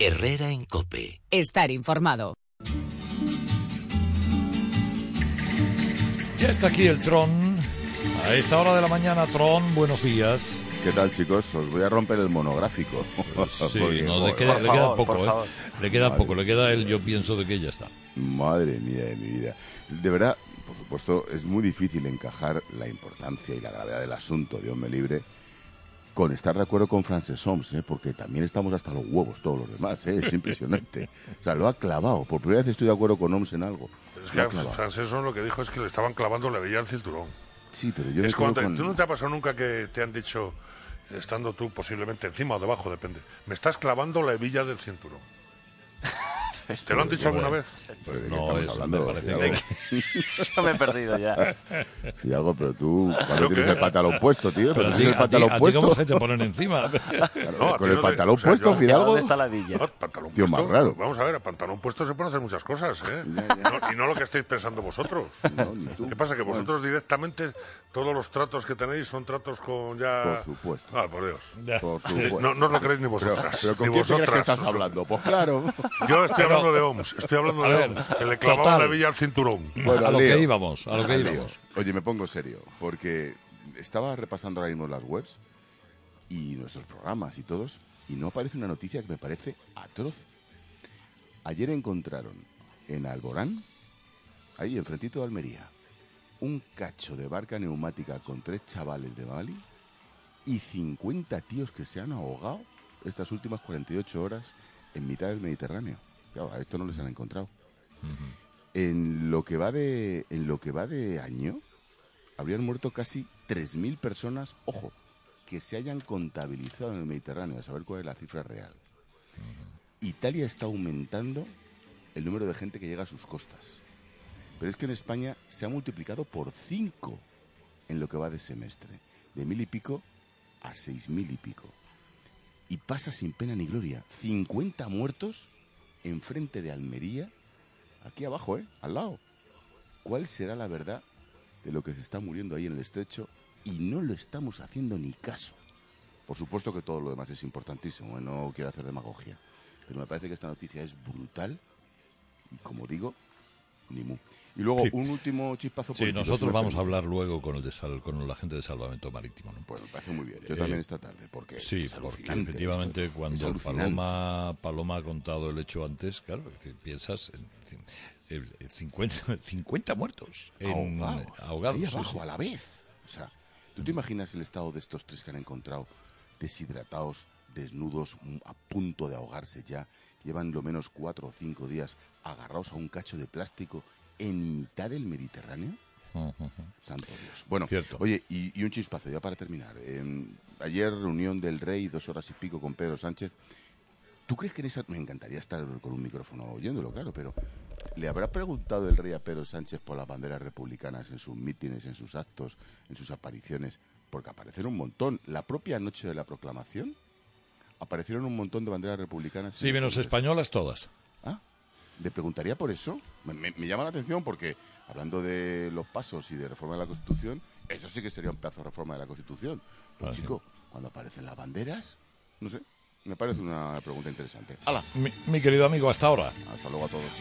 Herrera en COPE. Estar informado. Ya está aquí el Tron. A esta hora de la mañana, Tron, buenos días. ¿Qué tal, chicos? Os voy a romper el monográfico. Sí, Porque, no, le joder, queda poco, Le queda Madre poco, le queda yo pienso de que ya está. Madre mía de mi vida. De verdad, por supuesto, es muy difícil encajar la importancia y la gravedad del asunto, Dios me libre, con estar de acuerdo con Frances Homs, porque también estamos hasta los huevos todos los demás, es impresionante. O sea, lo ha clavado. Por primera vez estoy de acuerdo con Homs en algo. Pero es que Frances Homs lo que dijo es que le estaban clavando la hebilla al cinturón. Sí, pero yo... Es cuando ¿Tú no te ha pasado nunca que te han dicho, estando tú posiblemente encima o debajo, depende, me estás clavando la hebilla del cinturón? ¿Te lo han dicho alguna vez? Pues, No, eso hablando? me parece que... Yo me he perdido ya. Sí, algo, pero tú, cuando tienes el pantalón puesto, tío, Pero cuando a tienes el pantalón ti puesto... ¿cómo se te ponen encima? No, con el pantalón puesto, ¿Y Fidalgo... dónde está la villa? No, pantalón Tío, puesto, más raro. Vamos a ver, a pantalón puesto se pueden hacer muchas cosas, ¿eh? No, y no lo que estáis pensando vosotros. No, ni tú. ¿Qué pasa? Que vosotros directamente, todos los tratos que tenéis son tratos con ya... Por supuesto. Ah, por Dios. Por supuesto. No os lo creéis ni vosotras. Pero ¿con ni quién te crees que vosotras. estás hablando? Pues claro. Yo estoy hablando de Homs, A ver, que le clavaban total. la hebilla al cinturón. Bueno, a lo lío. que íbamos, a lo que Al lío. íbamos. Oye, me pongo serio, porque estaba repasando ahora mismo las webs y nuestros programas y todos, y no aparece una noticia que me parece atroz. Ayer encontraron en Alborán, ahí enfrentito de Almería, un cacho de barca neumática con 3 chavales de Mali y 50 tíos que se han ahogado estas últimas 48 horas en mitad del Mediterráneo. Claro, a esto no les han encontrado. En lo que va de año, habrían muerto casi 3.000 personas, ojo, que se hayan contabilizado en el Mediterráneo, a saber cuál es la cifra real. Italia está aumentando el número de gente que llega a sus costas. Pero es que en España se ha multiplicado por 5 en lo que va de semestre. De 1.000 y pico a 6.000 y pico. Y pasa sin pena ni gloria. 50 muertos enfrente de Almería, aquí abajo, al lado. ¿Cuál será la verdad de lo que se está muriendo ahí en el estrecho? Y no lo estamos haciendo ni caso. Por supuesto que todo lo demás es importantísimo, no quiero hacer demagogia. Pero me parece que esta noticia es brutal y, como digo, ni mu. Y luego, Sí. un último chispazo Sí, político, si nosotros me vamos a permite. hablar luego con la gente de Salvamento Marítimo, ¿no? Bueno, me parece muy bien. Yo también esta tarde, porque Sí, es porque alucinante efectivamente esto. Es cuando alucinante. Paloma ha contado el hecho antes, claro, es decir, piensas en 50 muertos ahogados. Ahí sí, abajo, sí. a la vez. O sea, ¿tú te imaginas el estado de estos 3 que han encontrado deshidratados, desnudos, a punto de ahogarse ya? Llevan lo menos 4 o 5 días agarrados a un cacho de plástico en mitad del Mediterráneo. Santo Dios. Bueno, Cierto. oye, y un chispazo ya para terminar. Ayer reunión del Rey, 2 horas y pico con Pedro Sánchez. ¿Tú crees que en esa... Me encantaría estar con un micrófono oyéndolo, claro, pero ¿le habrá preguntado el Rey a Pedro Sánchez por las banderas republicanas en sus mítines, en sus actos, en sus apariciones? Porque aparecieron un montón. La propia noche de la proclamación aparecieron un montón de banderas republicanas. Sí, menos españolas todas. ¿Ah? ¿Le preguntaría por eso? Me llama la atención porque, hablando de los pasos y de reforma de la Constitución, eso sí que sería un pedazo de reforma de la Constitución. Pero, chico, cuando aparecen las banderas, no sé, me parece una pregunta interesante. ¡Hala! Mi querido amigo, hasta ahora. Hasta luego a todos.